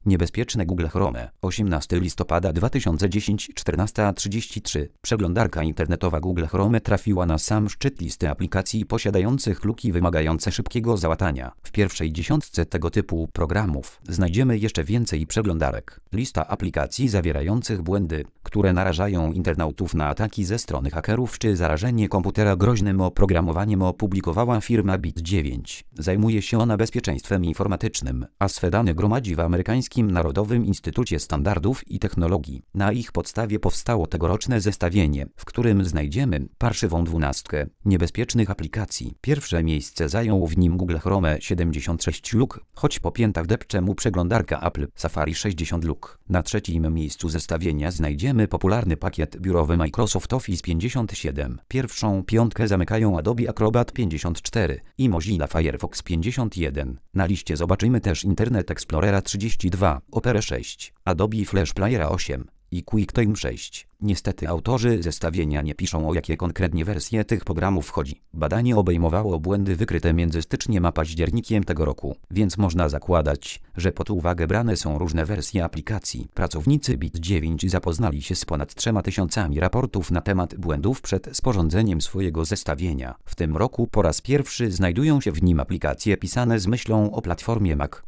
Niebezpieczne Google Chrome. 18 listopada 2010, 14:33. Przeglądarka internetowa Google Chrome trafiła na sam szczyt listy aplikacji posiadających luki wymagające szybkiego załatania. W pierwszej dziesiątce tego typu programów znajdziemy jeszcze więcej przeglądarek. Lista aplikacji zawierających błędy, które narażają internautów na ataki ze strony hakerów czy zarażenie komputera groźnym oprogramowaniem, opublikowała firma Bit9. Zajmuje się ona bezpieczeństwem informatycznym, a swe dane gromadzi w amerykańskim Narodowym Instytucie Standardów i Technologii. Na ich podstawie powstało tegoroczne zestawienie, w którym znajdziemy parszywą 12 niebezpiecznych aplikacji. Pierwsze miejsce zajął w nim Google Chrome 76 luk, choć po piętach depcze mu przeglądarka Apple Safari 60 luk. Na trzecim miejscu zestawienia znajdziemy popularny pakiet biurowy Microsoft Office 57. Pierwszą piątkę zamykają Adobe Acrobat 54 i Mozilla Firefox 51. Na liście zobaczymy też Internet Explorera 32, Opera 6, Adobe Flash Playera 8 i QuickTime 6. Niestety autorzy zestawienia nie piszą, o jakie konkretnie wersje tych programów chodzi. Badanie obejmowało błędy wykryte między styczniem a październikiem tego roku, więc można zakładać, że pod uwagę brane są różne wersje aplikacji. Pracownicy Bit9 zapoznali się z ponad 3000 raportów na temat błędów przed sporządzeniem swojego zestawienia. W tym roku po raz pierwszy znajdują się w nim aplikacje pisane z myślą o platformie Mac.